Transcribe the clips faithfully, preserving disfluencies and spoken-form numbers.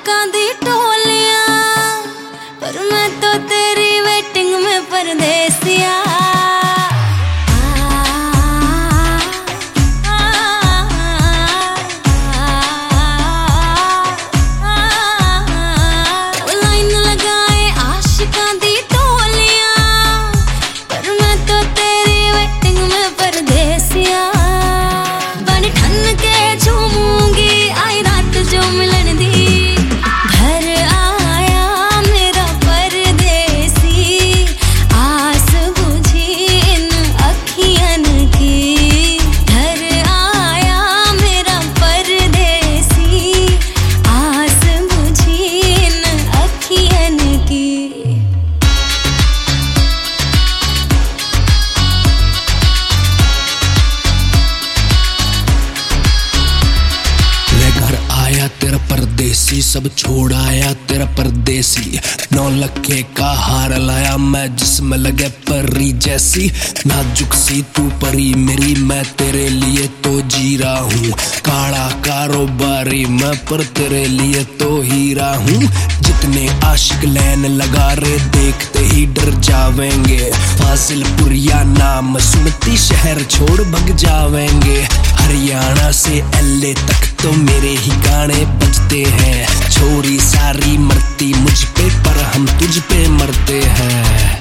आशिकां दी टोलियां, पर मैं तो तेरी वेटिंग में परदेसिया। तेरा परदेसी सब छोड़ आया तेरा परदेसी। नौ लखे का हार लाया मैं जिसमें लगे परी जैसी। नाजुक सी तू परी मेरी मैं तेरे लिए तो जी रहा हूँ। काला कारोबारी मैं पर तेरे लिए तो हीरा हूँ। जितने आशिक लैन लगा रे देखते ही डर जावेंगे। फाजिलपुरिया नाम सुनती शहर छोड़ भग जावेंगे। हरियाणा से एल ए तक तो मेरे ही गाने बजते हैं। छोरी सारी मरती मुझ पे पर हम तुझ पे मरते हैं।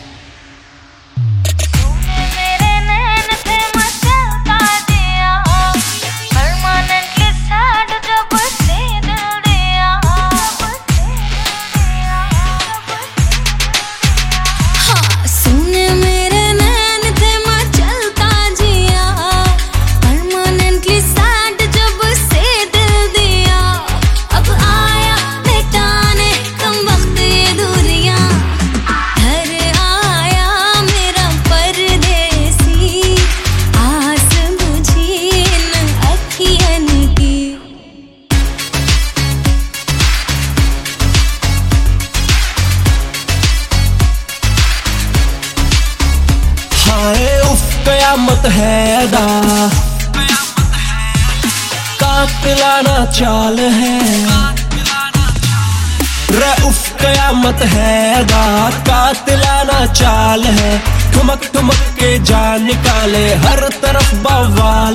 कयामत है दा कातिलाना चाल है रे उफ कयामत है दा कातिलाना चाल है। ठुमक ठुमक के जान निकाले हर तरफ बवाल